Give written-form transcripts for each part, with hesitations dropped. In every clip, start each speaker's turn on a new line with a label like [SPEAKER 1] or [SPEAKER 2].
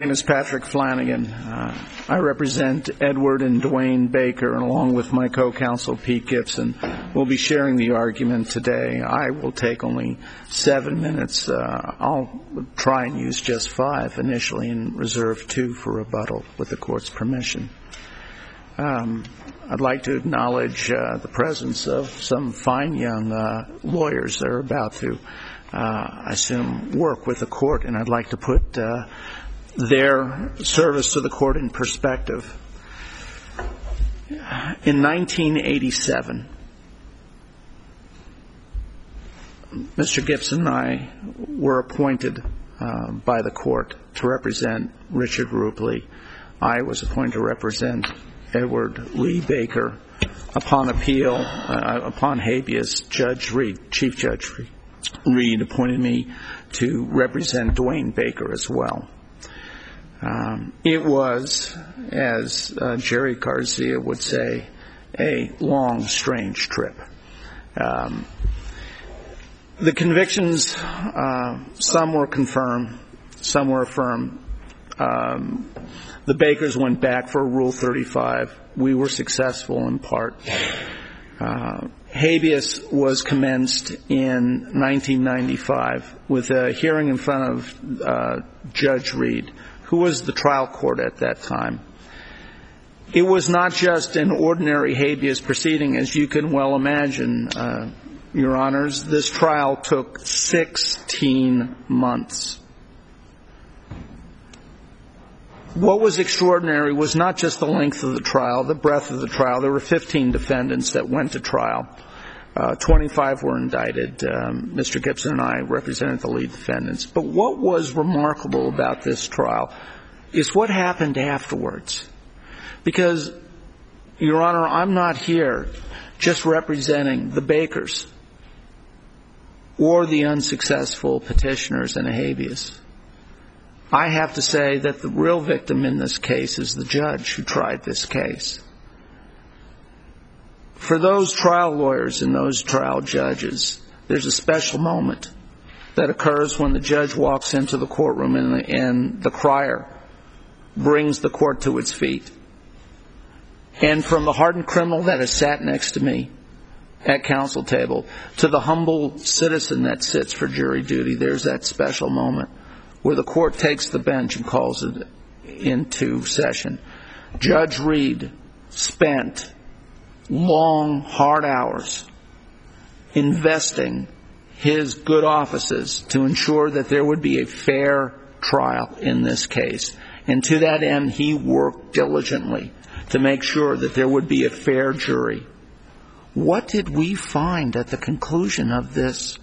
[SPEAKER 1] My name is Patrick Flanagan. I represent Edward and Dwayne Baker, and along with my co-counsel Pete Gibson, we'll be sharing the argument today. I will take only 7 minutes. I'll try and use just 5 initially and reserve 2 for rebuttal with the court's permission. I'd like to acknowledge the presence of some fine young lawyers that are about to, I assume, work with the court, and I'd like to put their service to the court in perspective. In 1987, Mr. Gibson and I were appointed by the court to represent Richard Rupley. I was appointed to represent Edward Lee Baker. Upon appeal, upon habeas, Chief Judge Reed appointed me to represent Dwayne Baker as well. It was, as Jerry Garcia would say, a long, strange trip. The convictions, some were confirmed, some were affirmed. The Bakers went back for Rule 35. We were successful in part. Habeas was commenced in 1995 with a hearing in front of Judge Reed, who was the trial court at that time. It was not just an ordinary habeas proceeding, as you can well imagine, Your Honors. This trial took 16 months. What was extraordinary was not just the length of the trial, the breadth of the trial. There were 15 defendants that went to trial. 25 were indicted. Mr. Gibson and I represented the lead defendants. But what was remarkable about this trial is what happened afterwards. Because, Your Honor, I'm not here just representing the Bakers or the unsuccessful petitioners in a habeas. I have to say that the real victim in this case is the judge who tried this case. For those trial lawyers and those trial judges, there's a special moment that occurs when the judge walks into the courtroom and the crier brings the court to its feet. And from the hardened criminal that has sat next to me at counsel table to the humble citizen that sits for jury duty, there's that special moment where the court takes the bench and calls it into session. Judge Reed spent long, hard hours investing his good offices to ensure that there would be a fair trial in this case. And to that end, he worked diligently to make sure that there would be a fair jury. What did we find at the conclusion of this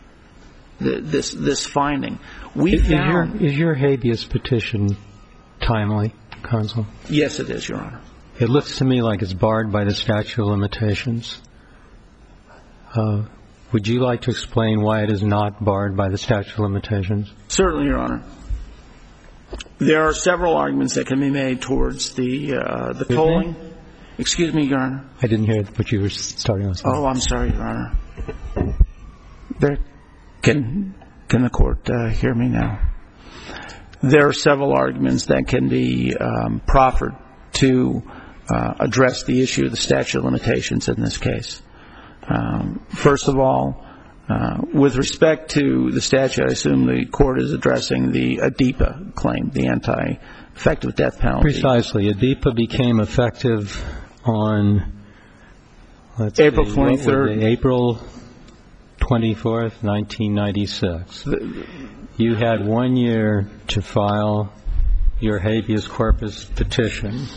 [SPEAKER 1] finding?
[SPEAKER 2] Is your habeas petition timely, counsel?
[SPEAKER 1] Yes, it is, Your Honor.
[SPEAKER 2] It looks to me like it's barred by the statute of limitations. Would you like to explain why it is not barred by the statute of limitations?
[SPEAKER 1] Certainly, Your Honor. There are several arguments that can be made towards the tolling. Excuse me, Your Honor.
[SPEAKER 2] I didn't hear what you were starting with.
[SPEAKER 1] Oh, I'm sorry, Your Honor. Can the court hear me now? There are several arguments that can be proffered to address the issue of the statute of limitations in this case. First of all, with respect to the statute, I assume the court is addressing the ADEPA claim, the anti-effective death penalty.
[SPEAKER 2] Precisely. ADEPA became effective on
[SPEAKER 1] April 23rd.
[SPEAKER 2] April 24th, 1996. You had 1 year to file your habeas corpus petition.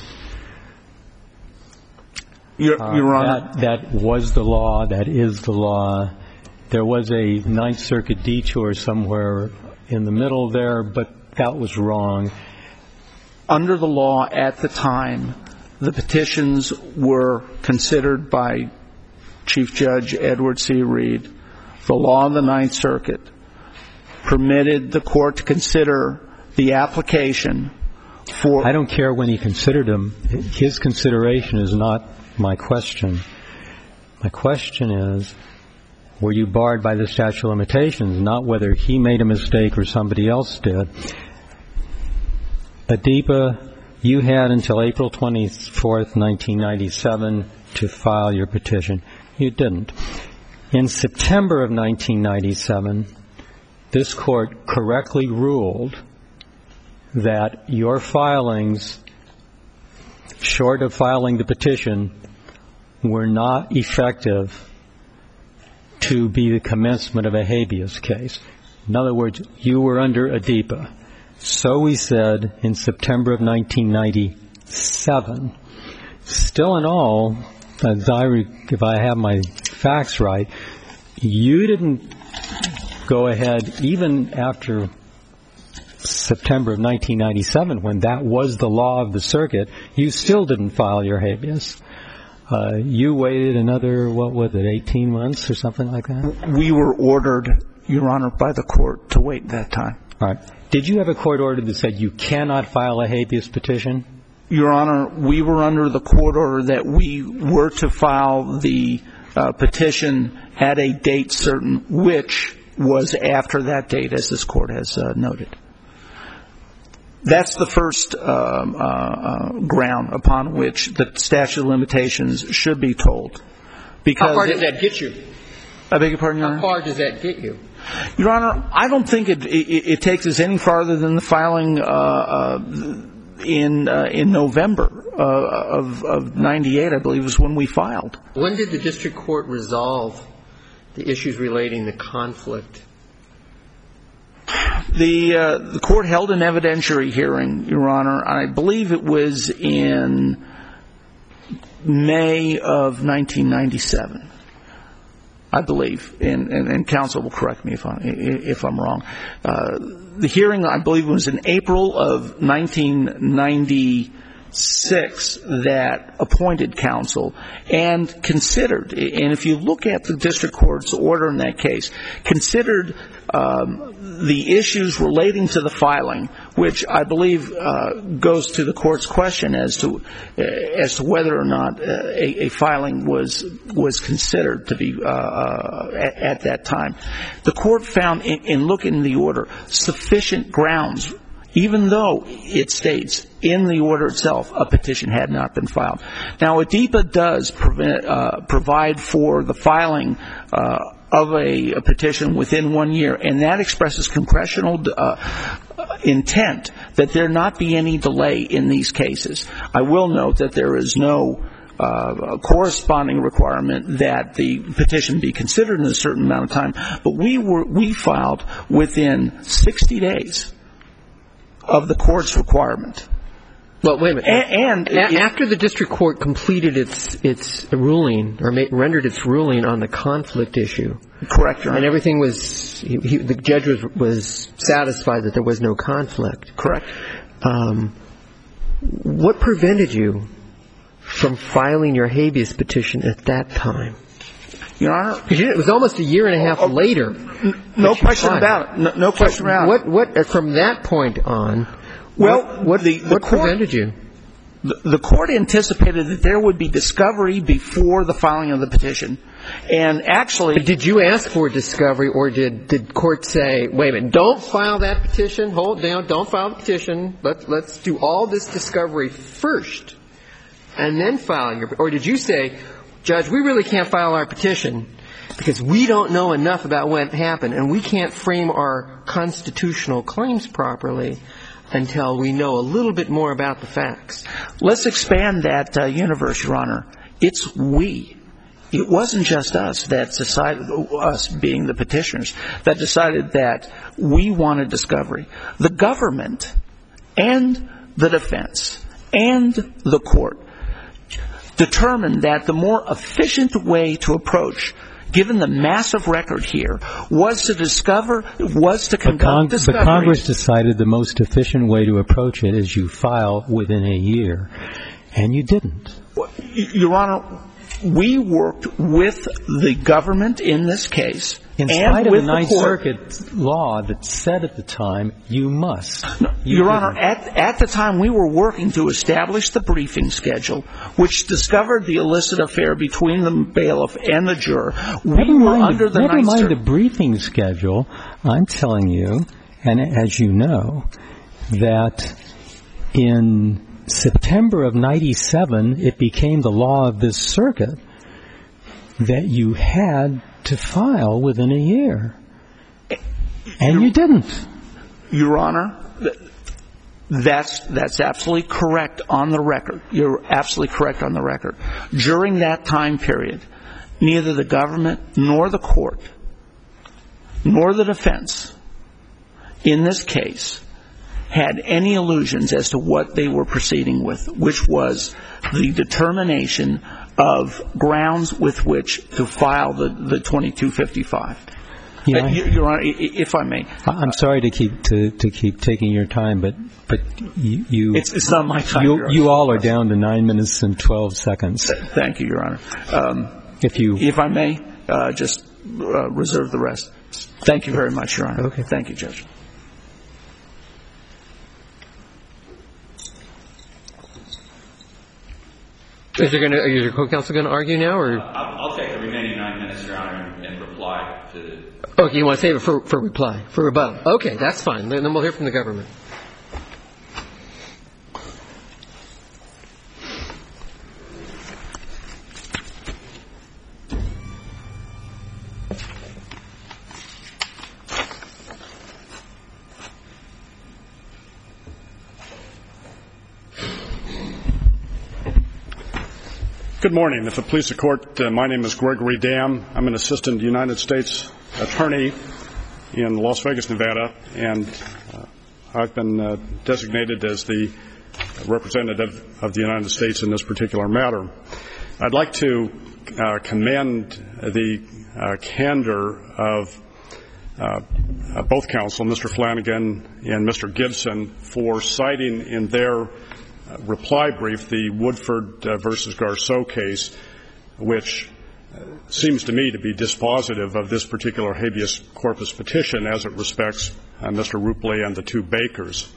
[SPEAKER 1] Your Honor.
[SPEAKER 2] That was the law. That is the law. There was a Ninth Circuit detour somewhere in the middle there, but that was wrong.
[SPEAKER 1] Under the law at the time, the petitions were considered by Chief Judge Edward C. Reed. The law of the Ninth Circuit permitted the court to consider the application for...
[SPEAKER 2] I don't care when he considered them. His consideration is not my question. My question is, were you barred by the statute of limitations, not whether he made a mistake or somebody else did? ADIPA, you had until April 24th, 1997 to file your petition. You didn't. In September of 1997, this court correctly ruled that your filings, short of filing the petition, were not effective to be the commencement of a habeas case. In other words, you were under ADIPA. So we said in September of 1997. Still in all, if I have my facts right, you didn't go ahead even after September of 1997, when that was the law of the circuit. You still didn't file your habeas. You waited another, 18 months or something like that?
[SPEAKER 1] We were ordered, Your Honor, by the court to wait that time.
[SPEAKER 2] All right. Did you have a court order that said you cannot file a habeas petition?
[SPEAKER 1] Your Honor, we were under the court order that we were to file the petition at a date certain, which was after that date, as this court has noted. That's the first ground upon which the statute of limitations should be told.
[SPEAKER 3] How far does that get you?
[SPEAKER 1] I beg your pardon, Your Honor?
[SPEAKER 3] How far does that get you?
[SPEAKER 1] Your Honor, I don't think it takes us any farther than the filing in November of 98, I believe, is when we filed.
[SPEAKER 3] When did the district court resolve the issues relating to conflict?
[SPEAKER 1] The court held an evidentiary hearing, Your Honor, and I believe it was in May of 1997. I believe, and counsel will correct me if I'm wrong. The hearing, I believe, was in April of 1996 that appointed counsel and considered, and if you look at the district court's order in that case, considered the issues relating to the filing, which I believe goes to the court's question as to whether or not a filing was considered to be at that time. The court found, in looking at the order, sufficient grounds, even though it states in the order itself a petition had not been filed. Now, ADIPA does provide for the filing of a petition within 1 year, and that expresses congressional intent that there not be any delay in these cases. I will note that there is no corresponding requirement that the petition be considered in a certain amount of time, but we filed within 60 days of the court's requirement.
[SPEAKER 3] Well, wait a minute. After the district court completed its ruling, or rendered its ruling on the conflict issue.
[SPEAKER 1] Correct, Your Honor.
[SPEAKER 3] And everything was, the judge was satisfied that there was no conflict.
[SPEAKER 1] Correct.
[SPEAKER 3] What prevented you from filing your habeas petition at that time?
[SPEAKER 1] Your Honor.
[SPEAKER 3] It was almost a year and a half later.
[SPEAKER 1] No question about it. No question about it.
[SPEAKER 3] What from that point on, what prevented you?
[SPEAKER 1] The court anticipated that there would be discovery before the filing of the petition. And actually...
[SPEAKER 3] But did you ask for discovery, or did court say, wait a minute, don't file that petition, hold down, don't file the petition, let's do all this discovery first, and then file your... Or did you say, Judge, we really can't file our petition because we don't know enough about what happened, and we can't frame our constitutional claims properly until we know a little bit more about the facts?
[SPEAKER 1] Let's expand that universe, Your Honor. It's we. It wasn't just us that decided, us being the petitioners, that decided that we wanted discovery. The government and the defense and the court determined that the more efficient way to approach, given the massive record here, was to conduct discovery.
[SPEAKER 2] But Congress decided the most efficient way to approach it is you file within a year, and you didn't.
[SPEAKER 1] Your Honor, we worked with the government in this case.
[SPEAKER 2] In spite of the Ninth Circuit law that said at the time, you must.
[SPEAKER 1] Your Honor, at the time we were working to establish the briefing schedule, which discovered the illicit affair between the bailiff and the juror. We were under the Ninth Circuit.
[SPEAKER 2] Never mind the briefing schedule. I'm telling you, and as you know, that in September of 97, it became the law of this circuit that you had to file within a year. And you didn't.
[SPEAKER 1] Your Honor, that's absolutely correct on the record. You're absolutely correct on the record. During that time period, neither the government nor the court nor the defense in this case had any illusions as to what they were proceeding with, which was the determination of grounds with which to file the 2255. Your Honor, if I may.
[SPEAKER 2] I'm sorry to keep taking your time, but you
[SPEAKER 1] it's not my time.
[SPEAKER 2] You all are down to 9 minutes and 12 seconds.
[SPEAKER 1] Thank you, Your Honor. If I may, just reserve the rest. Thank you very much, Your Honor.
[SPEAKER 3] Okay.
[SPEAKER 1] Thank you, Judge.
[SPEAKER 3] Is your co-counsel going to argue now, or?
[SPEAKER 4] I'll take the remaining 9 minutes, Your Honor, and reply to.
[SPEAKER 3] Okay, you want to save it for reply, for rebuttal. Okay, that's fine. Then we'll hear from the government.
[SPEAKER 5] Good morning. If it please the Court, my name is Gregory Dam. I'm an assistant United States attorney in Las Vegas, Nevada, and I've been designated as the representative of the United States in this particular matter. I'd like to commend the candor of both counsel, Mr. Flanagan and Mr. Gibson, for citing in their reply brief the Woodford versus Garceau case, which seems to me to be dispositive of this particular habeas corpus petition as it respects Mr. Rupley and the two Bakers.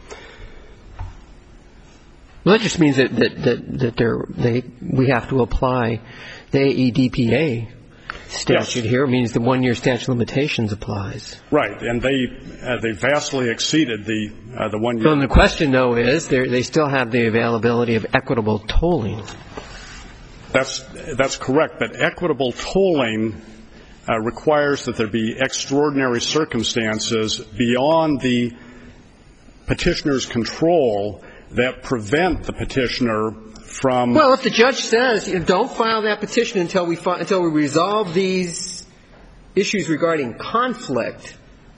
[SPEAKER 3] Well, that just means that we have to apply the AEDPA statute here. It means the 1 year statute of limitations applies.
[SPEAKER 5] Right, and they vastly exceeded the 1 year.
[SPEAKER 3] So the question, though, is they still have the availability of equitable tolling.
[SPEAKER 5] That's correct, but equitable tolling requires that there be extraordinary circumstances beyond the petitioner's control that prevent the petitioner from.
[SPEAKER 3] Well, if the judge says, don't file that petition until we resolve these issues regarding conflict,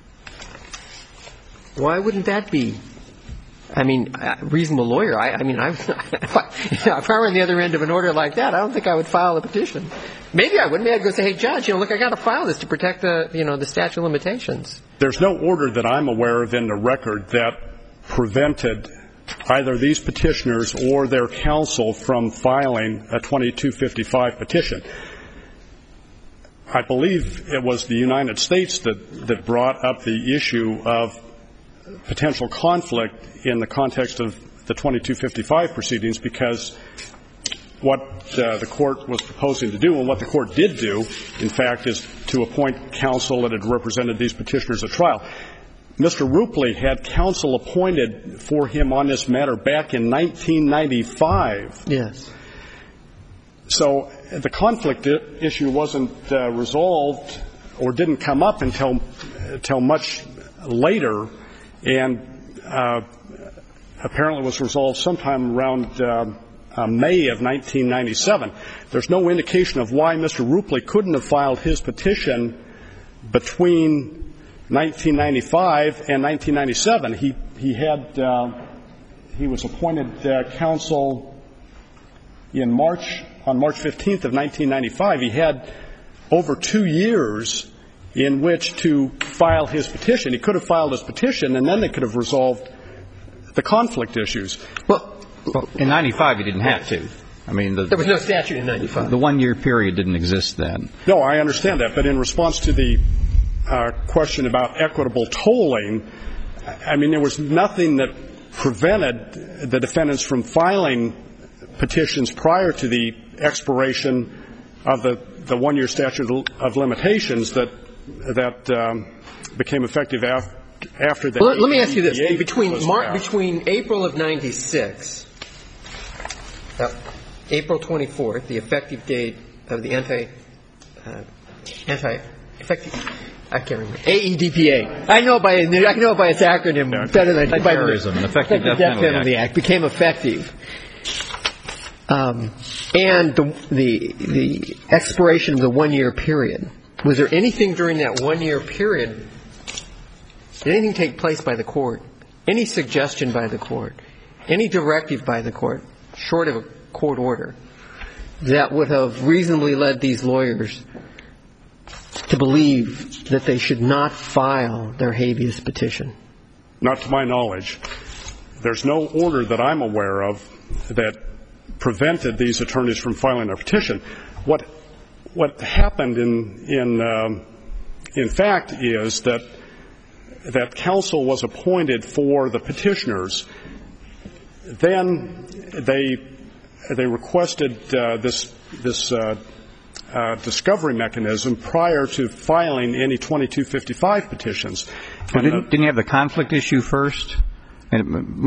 [SPEAKER 3] why wouldn't that be? I mean, a reasonable lawyer. If I were on the other end of an order like that, I don't think I would file a petition. Maybe I would. Maybe I'd go say, hey, judge, look, I got to file this to protect the statute of limitations.
[SPEAKER 5] There's no order that I'm aware of in the record that prevented either these petitioners or their counsel from filing a 2255 petition. I believe it was the United States that brought up the issue of potential conflict in the context of the 2255 proceedings, because what the court was proposing to do and what the court did do, in fact, is to appoint counsel that had represented these petitioners at trial. Mr. Rupley had counsel appointed for him on this matter back in 1995.
[SPEAKER 3] Yes.
[SPEAKER 5] So the conflict issue wasn't resolved or didn't come up until much later, and apparently was resolved sometime around May of 1997. There's no indication of why Mr. Rupley couldn't have filed his petition between 1995 and 1997. He was appointed counsel on March 15th of 1995. He had over 2 years in which to file his petition. He could have filed his petition, and then they could have resolved the conflict issues.
[SPEAKER 4] Well, in 95, he didn't have to. I mean,
[SPEAKER 3] there was no statute in 95.
[SPEAKER 4] The 1 year period didn't exist then.
[SPEAKER 5] No, I understand that. But in response to the question about equitable tolling, I mean, there was nothing that prevented the defendants from filing petitions prior to the expiration of the 1 year statute of limitations that became effective after that.
[SPEAKER 3] Well, let me ask you this. Between April of 96, April 24th, the effective date of the I can't remember. AEDPA. I know by its acronym better than
[SPEAKER 6] Terrorism, an Effective Death Penalty Act
[SPEAKER 3] became effective. And the expiration of the 1-year period. Was there anything during that 1-year period? Did anything take place by the court? Any suggestion by the court? Any directive by the court, short of a court order, that would have reasonably led these lawyers to believe that they should not file their habeas petition?
[SPEAKER 5] Not to my knowledge. There's no order that I'm aware of that prevented these attorneys from filing their petition. What happened in fact is that counsel was appointed for the petitioners. Then they requested this discovery mechanism prior to filing any 2255 petitions.
[SPEAKER 6] Well, didn't you have the conflict issue first? I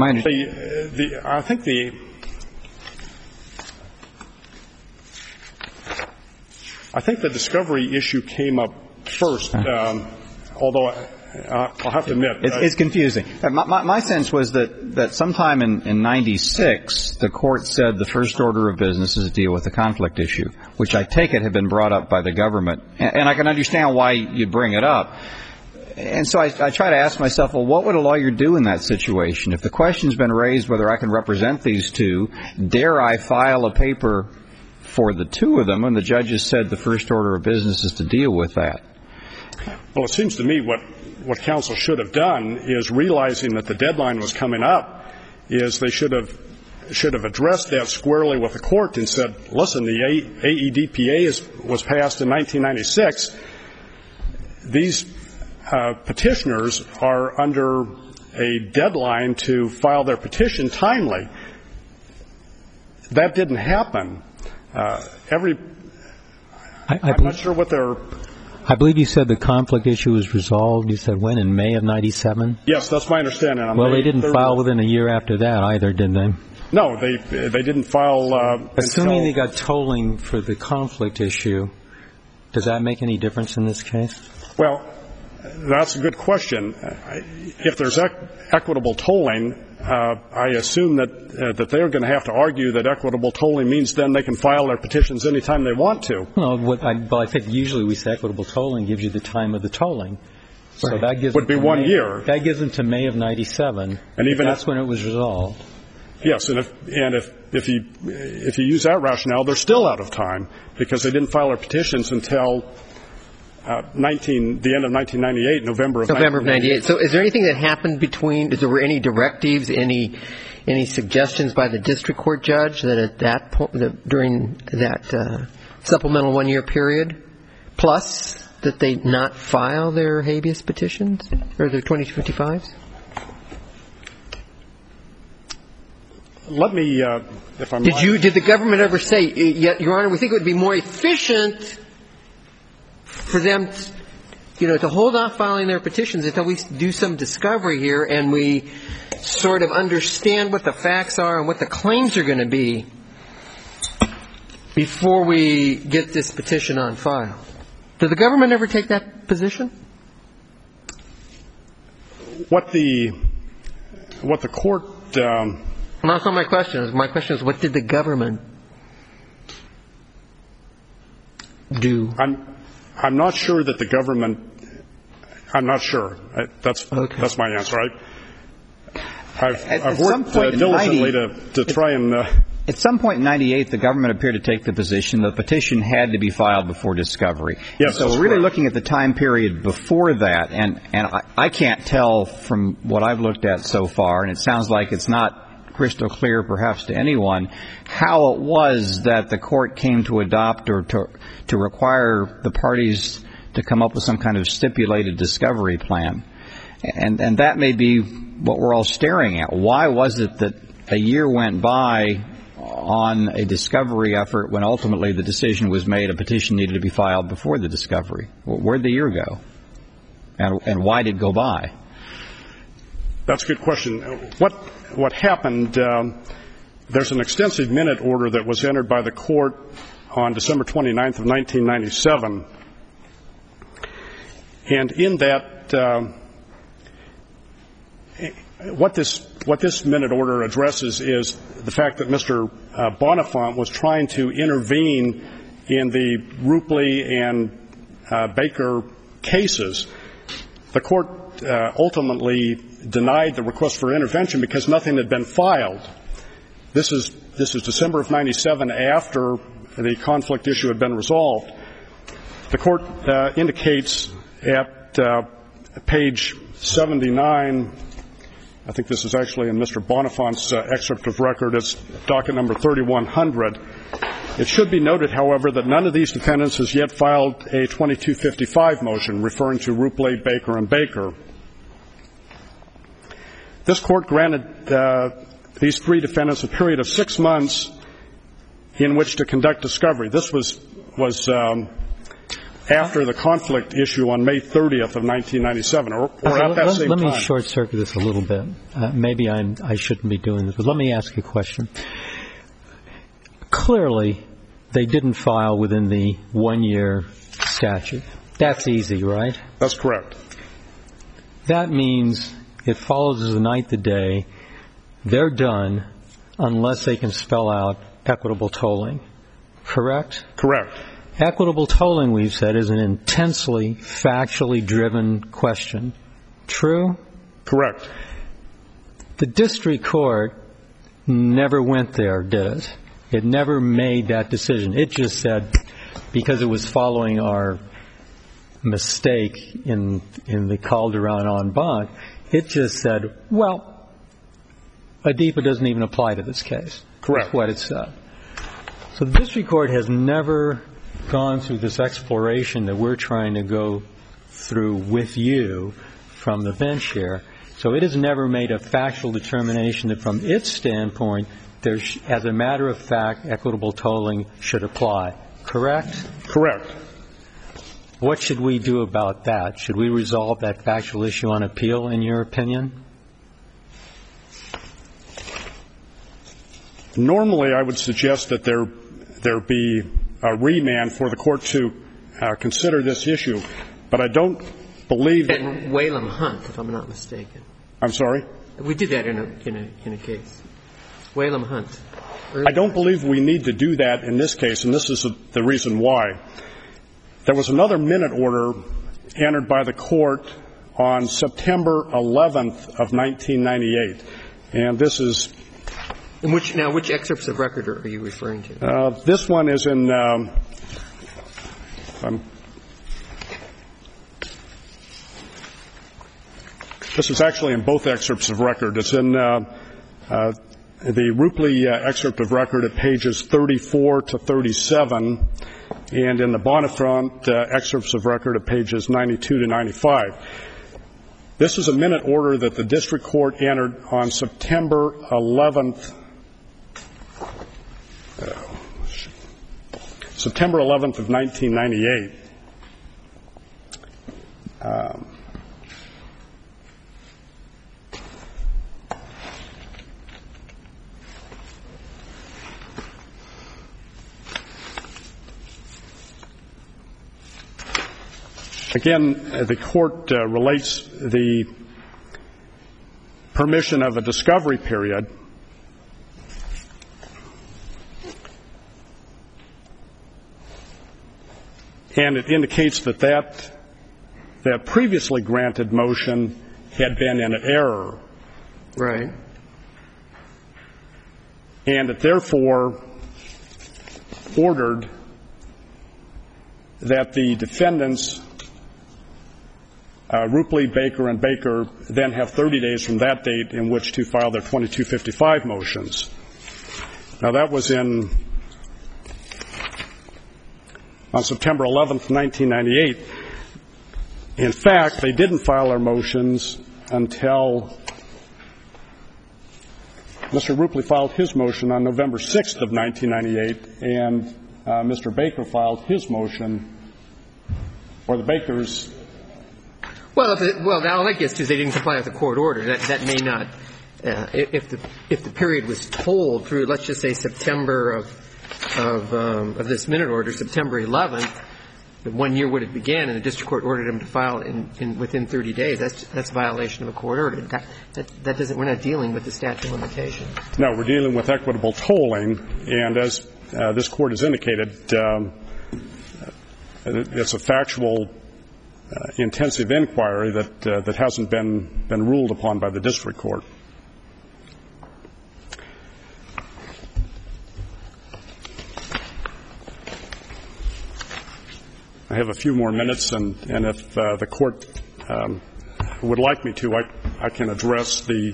[SPEAKER 5] think the discovery issue came up first, although I'll have to admit.
[SPEAKER 6] It's confusing. My sense was that sometime in 96, the court said the first order of business is to deal with the conflict issue, which I take it had been brought up by the government. And I can understand why you'd bring it up. And so I try to ask myself, well, what would a lawyer do in that situation? If the question's been raised whether I can represent these two, dare I file a paper for the two of them when the judges said the first order of business is to deal with that?
[SPEAKER 5] Well, it seems to me what counsel should have done is, realizing that the deadline was coming up, is they should have addressed that squarely with the court and said, listen, the AEDPA was passed in 1996. These petitioners are under a deadline to file their petition timely. That didn't happen. I'm not sure what their...
[SPEAKER 2] I believe you said the conflict issue was resolved. You said when? In May of 97?
[SPEAKER 5] Yes, that's my understanding.
[SPEAKER 2] Well, they didn't file within a year after that either, did they?
[SPEAKER 5] No, they didn't file
[SPEAKER 2] Assuming they got tolling for the conflict issue, does that make any difference in this case?
[SPEAKER 5] Well, that's a good question. If there's equitable tolling, I assume that they're going to have to argue that equitable tolling means then they can file their petitions anytime they want to.
[SPEAKER 2] Well, I think usually we say equitable tolling gives you the time of the tolling. So
[SPEAKER 5] right.
[SPEAKER 2] that gives
[SPEAKER 5] would be 1 year.
[SPEAKER 2] That gives them to May of 97. And even that's when it was resolved.
[SPEAKER 5] Yes, and if you use that rationale, they're still out of time because they didn't file their petitions until the end of 1998, November of 1998.
[SPEAKER 3] So is there anything that happened between, is there were any directives, any suggestions by the district court judge that at that point, during that supplemental 1 year period, plus that they not file their habeas petitions or their 2255s?
[SPEAKER 5] Let me, if I'm
[SPEAKER 3] Did the government ever say, Your Honor, we think it would be more efficient for them, to hold off filing their petitions until we do some discovery here and we sort of understand what the facts are and what the claims are going to be before we get this petition on file? Did the government ever take that position?
[SPEAKER 5] What the court...
[SPEAKER 3] That's not my question. My question is, what did the government do?
[SPEAKER 5] I'm not sure that the government... I'm not sure. That's my answer. I've worked diligently to try and...
[SPEAKER 6] At some point in 98, the government appeared to take the position the petition had to be filed before discovery.
[SPEAKER 5] Yes,
[SPEAKER 6] so we're really looking at the time period before that, and I can't tell from what I've looked at so far, and it sounds like it's not crystal clear perhaps to anyone, how it was that the court came to adopt or to require the parties to come up with some kind of stipulated discovery plan. And that may be what we're all staring at. Why was it that a year went by on a discovery effort when ultimately the decision was made a petition needed to be filed before the discovery? Where'd the year go? And why did it go by?
[SPEAKER 5] That's a good question. What happened, there's an extensive minute order that was entered by the court on December 29th of 1997. And in that, what this minute order addresses is the fact that Mr. Bonifant was trying to intervene in the Rupley and Baker cases. The court ultimately denied the request for intervention because nothing had been filed. This is December of 97, after the conflict issue had been resolved. The court indicates at page 79, I think this is actually in Mr. Bonifant's excerpt of record, it's docket number 3100. It should be noted, however, that none of these defendants has yet filed a 2255 motion referring to Rupley, Baker, and Baker. This court granted these three defendants a period of 6 months in which to conduct discovery. This was after the conflict issue on May 30th of 1997, or at that same time.
[SPEAKER 2] Let me short-circuit this a little bit. Maybe I shouldn't be doing this, but let me ask you a question. Clearly, they didn't file within the 1-year statute. That's easy, right?
[SPEAKER 5] That's correct.
[SPEAKER 2] That means it follows as the night the day. They're done unless they can spell out equitable tolling. Correct?
[SPEAKER 5] Correct.
[SPEAKER 2] Equitable tolling, we've said, is an intensely factually driven question. True?
[SPEAKER 5] Correct.
[SPEAKER 2] The district court never went there, did it? It never made that decision. It just said, because it was following our mistake in the Calderon en banc, it just said, well, ADIPA doesn't even apply to this case.
[SPEAKER 5] Correct.
[SPEAKER 2] That's what it said. So the district court has never gone through this exploration that we're trying to go through with you from the bench here. So it has never made a factual determination that from its standpoint, as a matter of fact, equitable tolling should apply. Correct?
[SPEAKER 5] Correct.
[SPEAKER 2] What should we do about that? Should we resolve that factual issue on appeal, in your opinion?
[SPEAKER 5] Normally, I would suggest that there be a remand for the court to consider this issue, but I don't believe that.
[SPEAKER 3] And Whalum Hunt, if I'm not mistaken.
[SPEAKER 5] I'm sorry?
[SPEAKER 3] We did that in a case. Whalum Hunt.
[SPEAKER 5] I don't believe we need to do that in this case, and this is the reason why. There was another minute order entered by the court on September 11th of 1998, and this is.
[SPEAKER 3] Which excerpts of record are you referring to?
[SPEAKER 5] This one is in. This is actually in both excerpts of record. It's in the Rupley excerpt of record at pages 34 to 37, and in the Bonifant excerpts of record at pages 92 to 95. This is a minute order that the district court entered on September 11th. September 11th of 1998. Again, the court relates the permission of a discovery period. And it indicates that previously granted motion had been in error.
[SPEAKER 3] Right.
[SPEAKER 5] And it therefore ordered that the defendants, Rupley, Baker, and Baker, then have 30 days from that date in which to file their 2255 motions. Now, that was on September 11th, 1998. In fact, they didn't file their motions until Mr. Rupley filed his motion on November 6th of 1998, and Mr. Baker filed his motion, or the Bakers.
[SPEAKER 3] Well, all that gets to is they didn't comply with the court order. That may not, if the period was told through, let's just say September of this minute order, September 11th, the 1 year would have began, and the district court ordered him to file within 30 days. That's a violation of a court order. That doesn't. We're not dealing with the statute of limitations.
[SPEAKER 5] No, we're dealing with equitable tolling, and as this court has indicated, it's a factual, intensive inquiry that hasn't been ruled upon by the district court. I have a few more minutes, and if the court would like me to, I can address the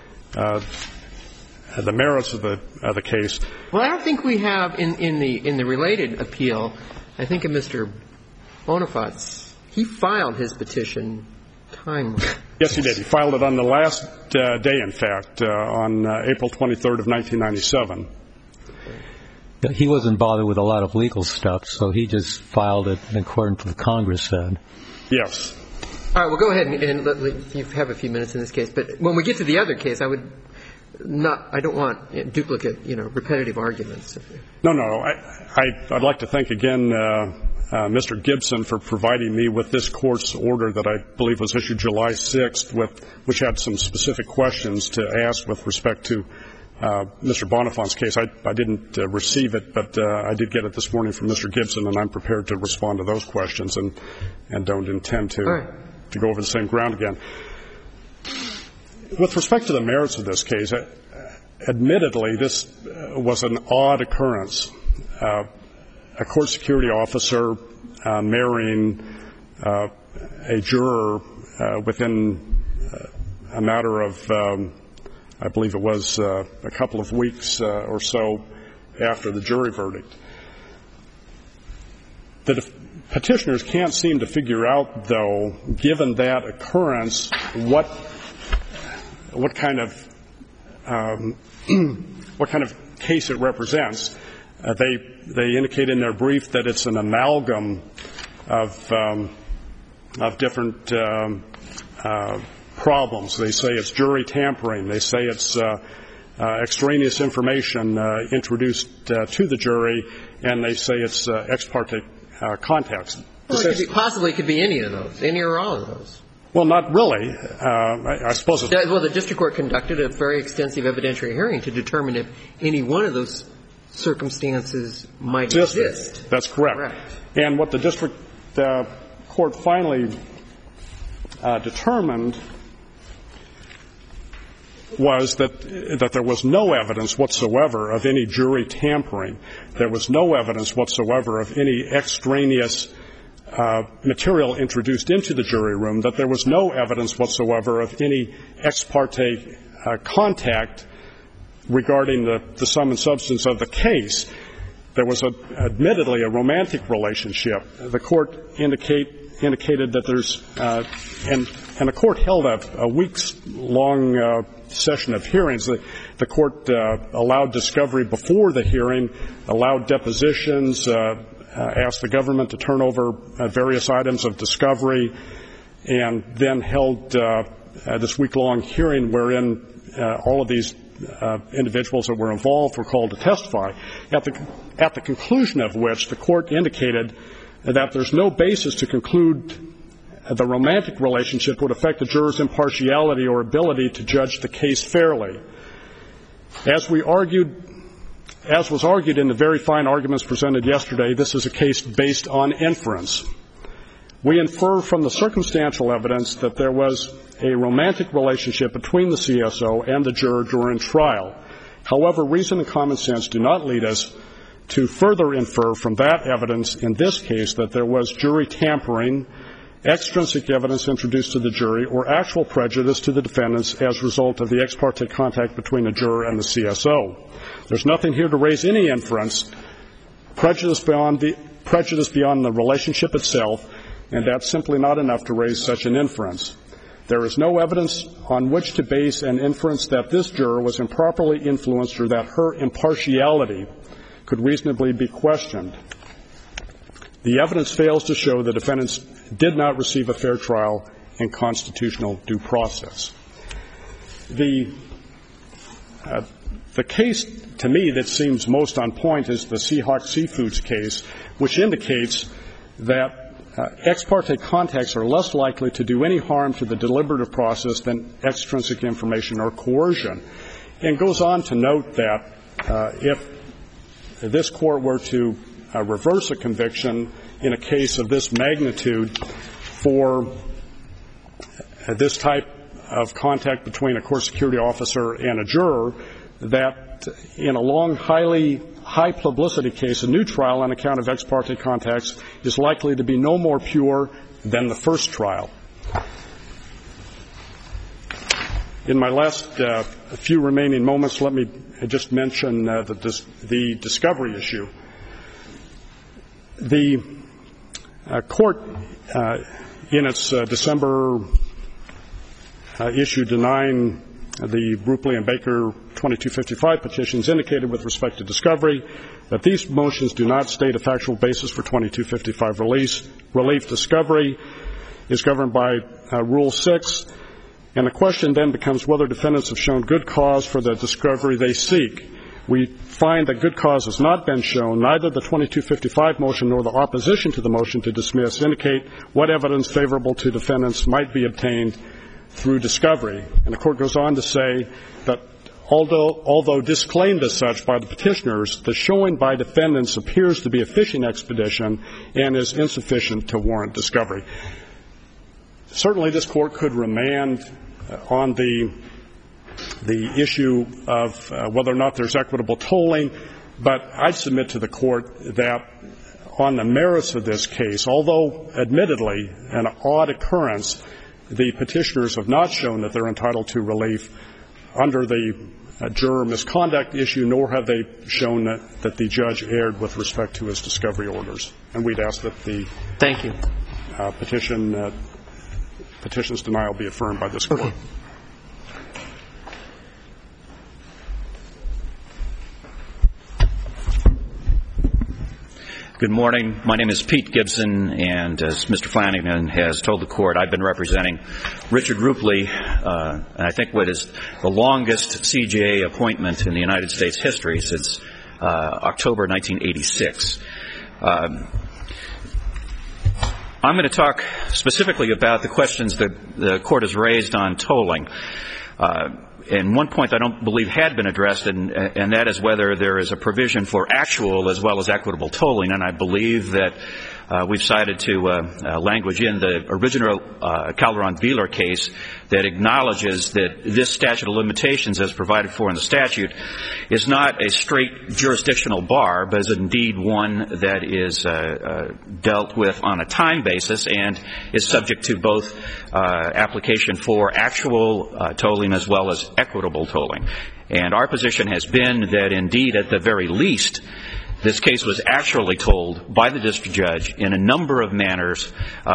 [SPEAKER 5] merits of the case.
[SPEAKER 3] Well, I don't think we have in the related appeal. I think of Mr. Boniface. He filed his petition timely.
[SPEAKER 5] Yes, he did. He filed it on the last day, in fact, on April 23rd of 1997.
[SPEAKER 2] He wasn't bothered with a lot of legal stuff, so he just filed it according to what Congress said.
[SPEAKER 5] Yes.
[SPEAKER 3] All right. Well, go ahead and you have a few minutes in this case. But when we get to the other case, I don't want duplicate, repetitive arguments.
[SPEAKER 5] No. I'd like to thank again Mr. Gibson for providing me with this court's order that I believe was issued July 6th, which had some specific questions to ask with respect to Mr. Boniface's case. I didn't receive it, but I did get it this morning from Mr. Gibson, and I'm prepared to respond to those questions and don't intend to go over the same ground again. With respect to the merits of this case, admittedly, this was an odd occurrence. A court security officer marrying a juror within a matter of I believe it was a couple of weeks or so after the jury verdict. The petitioners can't seem to figure out, though, given that occurrence, what kind of case it represents. They indicate in their brief that it's an amalgam of different problems. They say it's jury tampering. They say it's extraneous information introduced to the jury, and they say it's ex parte contacts.
[SPEAKER 3] Well, it could be any of those, any or all of those.
[SPEAKER 5] Well, not really. I suppose it's...
[SPEAKER 3] Well, the district court conducted a very extensive evidentiary hearing to determine if any one of those circumstances might exist.
[SPEAKER 5] That's correct. And what the district court finally determined was that there was no evidence whatsoever of any jury tampering. There was no evidence whatsoever of any extraneous material introduced into the jury room, that there was no evidence whatsoever of any ex parte contact regarding the sum and substance of the case. There was admittedly a romantic relationship. The court indicated that there's and the court held a weeks-long session of hearings. The court allowed discovery before the hearing, allowed depositions, asked the government to turn over various items of discovery, and then held this week-long hearing wherein all of these individuals that were involved were called to testify, at the conclusion of which the court indicated that there's no basis to conclude the romantic relationship would affect the juror's impartiality or ability to judge the case fairly. As was argued in the very fine arguments presented yesterday, this is a case based on inference. We infer from the circumstantial evidence that there was a romantic relationship between the CSO and the juror during trial. However, reason and common sense do not lead us to further infer from that evidence in this case that there was jury tampering, extrinsic evidence introduced to the jury, or actual prejudice to the defendants as a result of the ex parte contact between the juror and the CSO. There's nothing here to raise any inference, prejudice beyond the relationship itself, and that's simply not enough to raise such an inference. There is no evidence on which to base an inference that this juror was improperly influenced or that her impartiality could reasonably be questioned. The evidence fails to show the defendants did not receive a fair trial and constitutional due process. The case, to me, that seems most on point is the Seahawk Seafoods case, which indicates that ex parte contacts are less likely to do any harm to the deliberative process than extrinsic information or coercion, and goes on to note that if this court were to reverse a conviction in a case of this magnitude for this type of contact between a court security officer and a juror, that in a long, high publicity case, a new trial on account of ex parte contacts is likely to be no more pure than the first trial. In my last few remaining moments, let me just mention the discovery issue. The court, in its December issue denying the Rupley and Baker 2255 petitions, indicated with respect to discovery that these motions do not state a factual basis for 2255 relief. Discovery is governed by Rule 6, and the question then becomes whether defendants have shown good cause for the discovery they seek. We find that good cause has not been shown. Neither the 2255 motion nor the opposition to the motion to dismiss indicate what evidence favorable to defendants might be obtained through discovery. And the court goes on to say that although disclaimed as such by the petitioners, the showing by defendants appears to be a fishing expedition and is insufficient to warrant discovery. Certainly this court could remand on the issue of whether or not there's equitable tolling, but I'd submit to the court that on the merits of this case, although admittedly an odd occurrence, the petitioners have not shown that they're entitled to relief under the juror misconduct issue, nor have they shown that the judge erred with respect to his discovery orders. And we'd ask that the petition's denial be affirmed by this court. Okay.
[SPEAKER 7] Good morning. My name is Pete Gibson, and as Mr. Flanagan has told the court, I've been representing Richard Rupley, and I think what is the longest CJA appointment in the United States history since October 1986. I'm going to talk specifically about the questions that the court has raised on tolling. And one point I don't believe had been addressed, and that is whether there is a provision for actual as well as equitable tolling. And I believe that we've cited to language in the original Calderon-Wheeler case that acknowledges that this statute of limitations as provided for in the statute is not a straight jurisdictional bar, but is indeed one that is dealt with on a time basis and is subject to both application for actual tolling as well as equitable tolling. And our position has been that indeed at the very least this case was actually told by the district judge in a number of manners,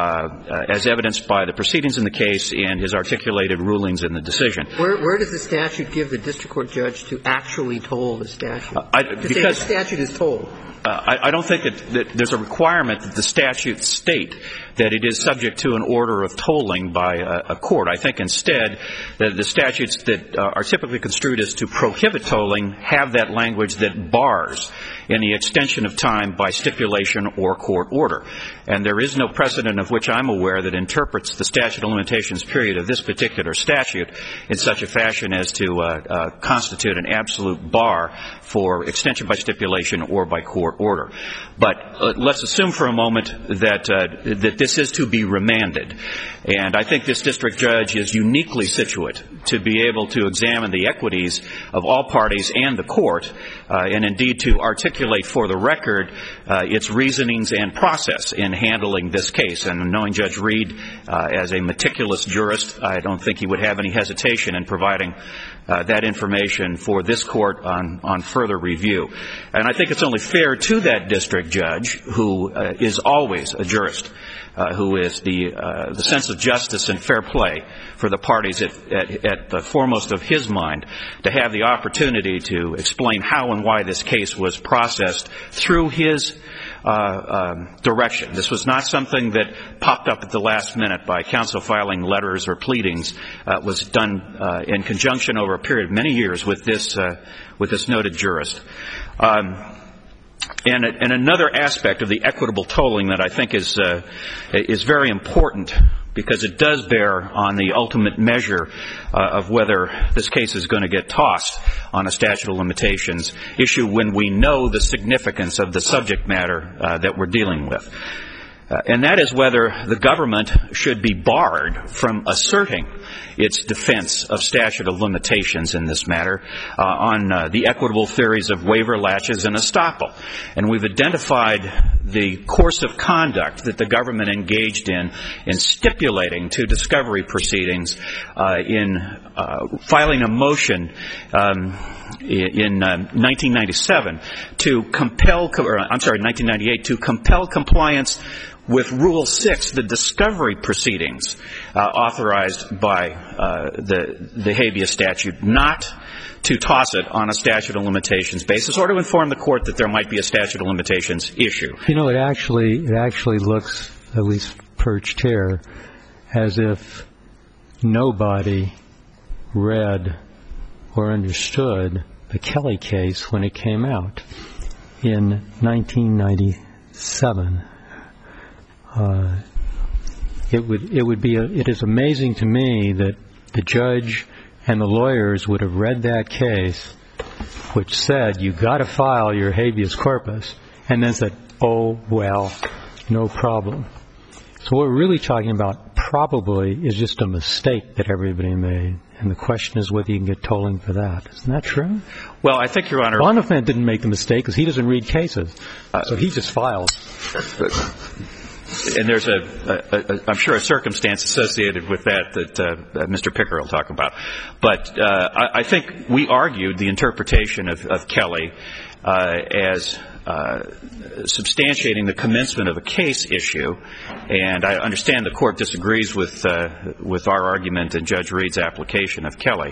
[SPEAKER 7] as evidenced by the proceedings in the case and his articulated rulings in the decision.
[SPEAKER 3] Where does the statute give the district court judge to actually toll the statute?
[SPEAKER 7] Because
[SPEAKER 3] the statute is tolled.
[SPEAKER 7] I don't think that there's a requirement that the statute state that it is subject to an order of tolling by a court. I think instead that the statutes that are typically construed as to prohibit tolling have that language that bars any extension of time by stipulation or court order. And there is no precedent of which I'm aware that interprets the statute of limitations period of this particular statute in such a fashion as to constitute an absolute bar for extension by stipulation or by court order. But let's assume for a moment that this is to be remanded. And I think this district judge is uniquely situate to be able to examine the equities of all parties and the court, and indeed to articulate for the record its reasonings and process in handling this case. And knowing Judge Reed as a meticulous jurist, I don't think he would have any hesitation in providing that information for this court on further review. And I think it's only fair to that district judge, who is always a jurist, who is the sense of justice and fair play for the parties at the foremost of his mind, to have the opportunity to explain how and why this case was processed through his direction. This was not something that popped up at the last minute by counsel filing letters or pleadings. It was done in conjunction over a period of many years with this noted jurist. And another aspect of the equitable tolling that I think is very important, because it does bear on the ultimate measure of whether this case is going to get tossed on a statute of limitations issue when we know the significance of the subject matter that we're dealing with. And that is whether the government should be barred from asserting its defense of statute of limitations in this matter on the equitable theories of waiver, latches, and estoppel. And we've identified the course of conduct that the government engaged in stipulating to discovery proceedings in filing a motion in 1997 to compel, 1998, to compel compliance with Rule 6, the discovery proceedings authorized by the habeas statute, not to toss it on a statute of limitations basis or to inform the court that there might be a statute of limitations issue.
[SPEAKER 2] You know, it actually looks, at least perched here, as if nobody read or understood the Kelly case when it came out in 1997. It is amazing to me that the judge and the lawyers would have read that case, which said you got to file your habeas corpus, and then said, oh well, no problem. So what we're really talking about probably is just a mistake that everybody made, and the question is whether you can get tolling for that. Isn't that true?
[SPEAKER 7] Well, I think, Your Honor,
[SPEAKER 2] Bonifant didn't make the mistake because he doesn't read cases, so he just files.
[SPEAKER 7] And there's I'm sure, a circumstance associated with that Mr. Picker will talk about. But I think we argued the interpretation of Kelly as substantiating the commencement of a case issue, and I understand the court disagrees with our argument and Judge Reed's application of Kelly.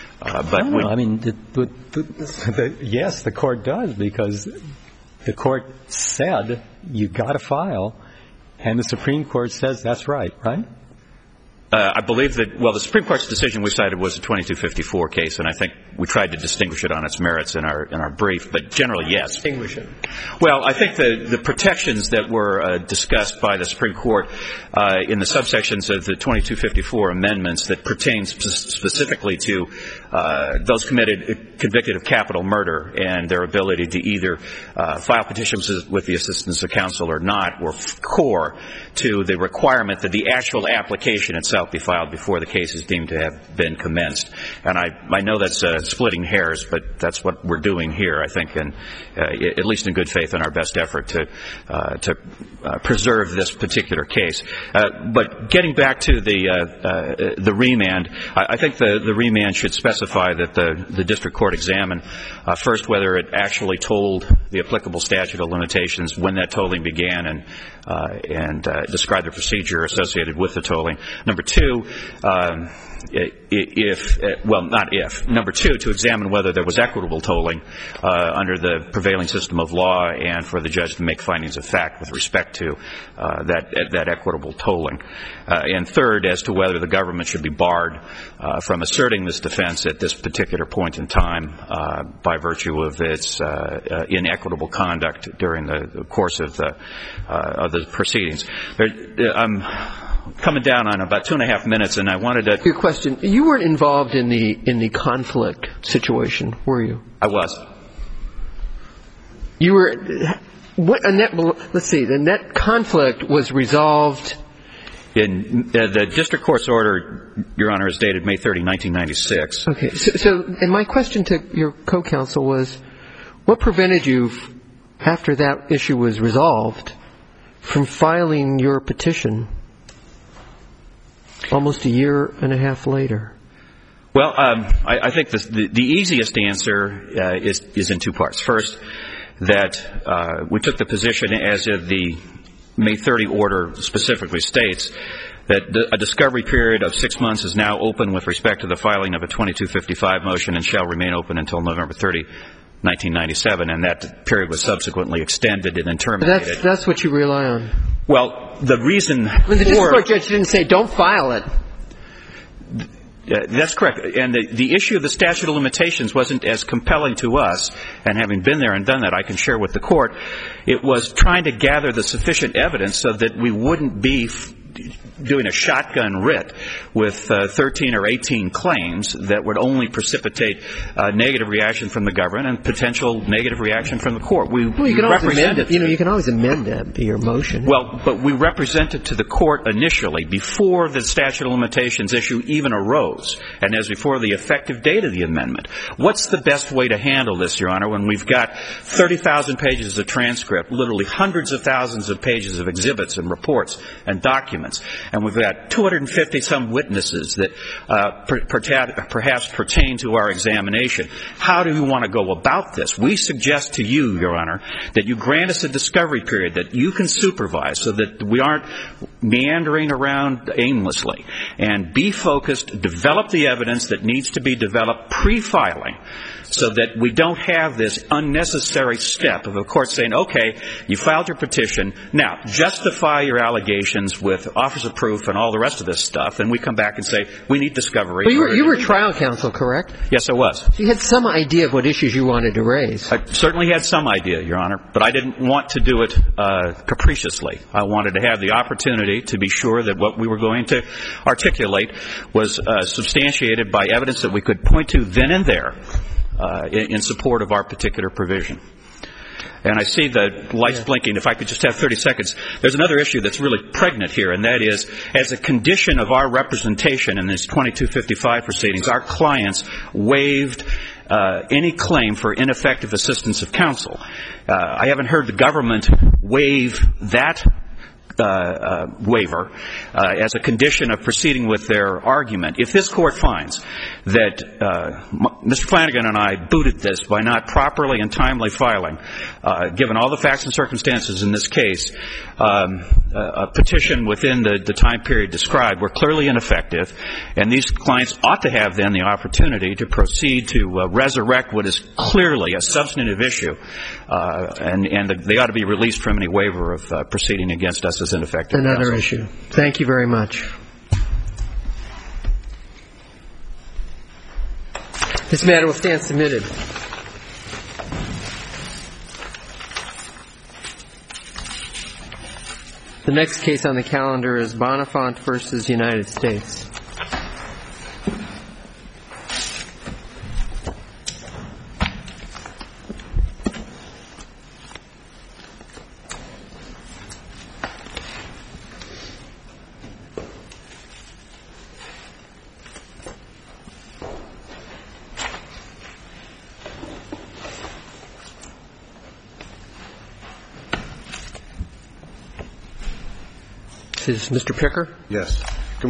[SPEAKER 2] Yes, the court does, because the court said you got to file. And the Supreme Court says that's right, right?
[SPEAKER 7] I believe that, well, the Supreme Court's decision we cited was a 2254 case, and I think we tried to distinguish it on its merits in our brief, but generally, yes.
[SPEAKER 3] Distinguish it.
[SPEAKER 7] Well, I think the protections that were discussed by the Supreme Court in the subsections of the 2254 amendments that pertains specifically to those convicted of capital murder and their ability to either file petitions with the assistance of counsel or not were core to the requirement that the actual application itself be filed before the case is deemed to have been commenced. And I know that's splitting hairs, but that's what we're doing here, I think, and at least in good faith in our best effort to preserve this particular case. But getting back to the remand, I think the remand should specify that the district court examine first whether it actually told the applicable statute of limitations when that tolling began and describe the procedure associated with the tolling. Number two, Number two, to examine whether there was equitable tolling under the prevailing system of law, and for the judge to make findings of fact with respect to that equitable tolling. And third, as to whether the government should be barred from asserting this defense at this particular point in time by virtue of its inequitable conduct during the course of the proceedings. I'm coming down on about 2.5 minutes, and I wanted to... Your
[SPEAKER 3] question, you weren't involved in the conflict situation, were you?
[SPEAKER 7] I was.
[SPEAKER 3] You were... let's see, the net conflict was resolved...
[SPEAKER 7] In the district court's order, Your Honor, is dated May 30, 1996.
[SPEAKER 3] Okay. So, and my question to your co-counsel was, what prevented you, after that issue was resolved, from filing your petition almost 1.5 years later?
[SPEAKER 7] Well, I think the easiest answer is in two parts. First, that we took the position, as of the May 30 order specifically states, that a discovery period of 6 months is now open with respect to the filing of a 2255 motion and shall remain open until November 30, 1997, and that period was subsequently extended and then terminated.
[SPEAKER 3] That's what you rely on.
[SPEAKER 7] Well, the reason
[SPEAKER 3] When the district court judge didn't say, don't file it.
[SPEAKER 7] That's correct. And the issue of the statute of limitations wasn't as compelling to us, and having been there and done that, I can share with the court. It was trying to gather the sufficient evidence so that we wouldn't be doing a shotgun writ with 13 or 18 claims that would only precipitate negative reaction from the government and potential negative reaction from the court.
[SPEAKER 3] You can always amend it. You can always amend your motion.
[SPEAKER 7] Well, but we represented to the court initially, before the statute of limitations issue even arose, and as before the effective date of the amendment, what's the best way to handle this, Your Honor, when we've got 30,000 pages of transcript, literally hundreds of thousands of pages of exhibits and reports and documents, and we've got 250-some witnesses that perhaps pertain to our examination. How do you want to go about this? We suggest to you, Your Honor, that you grant us a discovery period that you can supervise so that we aren't meandering around aimlessly, and be focused, develop the evidence that needs to be developed pre-filing, so that we don't have this unnecessary step of a court saying, okay, you filed your petition, now justify your allegations with offers of proof and all the rest of this stuff, and we come back and say, we need discovery.
[SPEAKER 3] Well, you were trial counsel, correct?
[SPEAKER 7] Yes, I was.
[SPEAKER 3] So you had some idea of what issues you wanted to raise.
[SPEAKER 7] I certainly had some idea, Your Honor, but I didn't want to do it capriciously. I wanted to have the opportunity to be sure that what we were going to articulate was substantiated by evidence that we could point to then and there in support of our particular provision. And I see the lights blinking. If I could just have 30 seconds. There's another issue that's really pregnant here, and that is, as a condition of our representation in these 2255 proceedings, our clients waived any claim for ineffective assistance of counsel. I haven't heard the government waive that waiver as a condition of proceeding with their argument. If this court finds that Mr. Flanagan and I booted this by not properly and timely filing, given all the facts and circumstances in this case, a petition within the time period described were clearly ineffective, and these clients ought to have then the opportunity to proceed to resurrect what is clearly a substantive issue, and they ought to be released from any waiver of proceeding against us as ineffective.
[SPEAKER 3] Another issue. Thank you very much. This matter will stand submitted. The next case on the calendar is Bonifant versus United States. This is Mr. Picker?
[SPEAKER 8] Yes.